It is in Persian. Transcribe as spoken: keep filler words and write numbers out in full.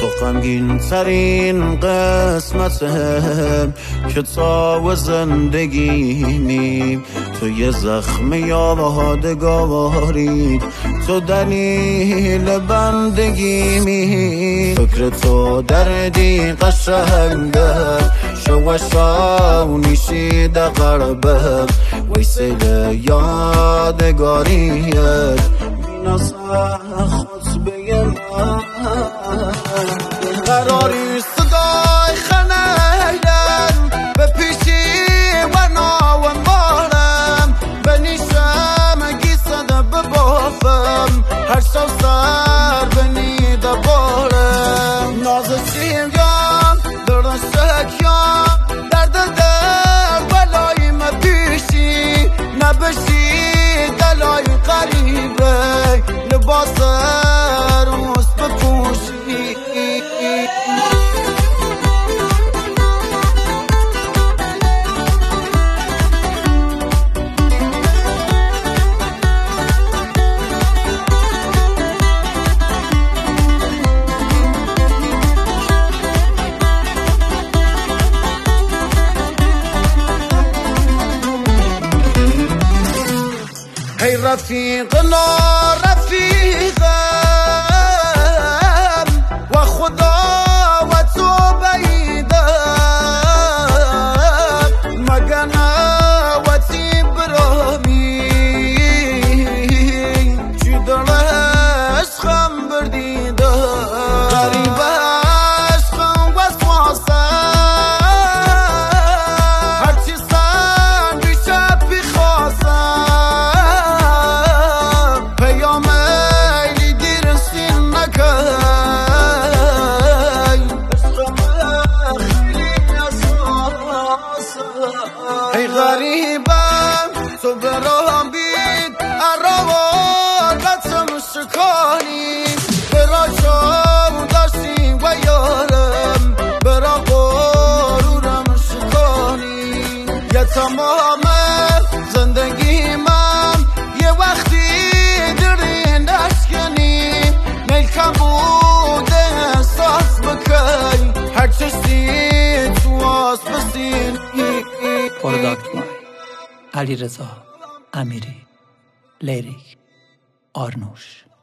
تو غمگین ترین قسمتم که تا زندگیمیم، تو یه زخم یادگاری، تو دلیل بندگیمی. فکر تو دردی قشنگه شوشانی شیده قربه وی سیل یادگاریه بینا سخت بگم قراری صدای خنیدم به پیشی و ناوم بارم به نیشم گیسده ببافم هر شو سر به نیده بارم نازشیم یام درشک یام درد در بلای ما پیشی نبشی دلای قریبه لباس روز بپوشی. ای رفیقنا رفیقم و خدا و تو بعیدم مگنه و تی برامی چی در عشقم بردیدم غریب عشقم وسواسم هرچی سن بیشه پی خواستم پیام ایلی دیرسین نکن عشقم خیلی اساسم ای غریبم تو برام بید اراواتم شکانی برا چاو داشتیم و یارم برا غرورم شکانی یه تمام زندگی من یه وقتی درین اشکنی میلکم بوده احساس بکن هر چشتی تو آس بسین پروداکت بای علیرضا امیری، لیریک آرنوش.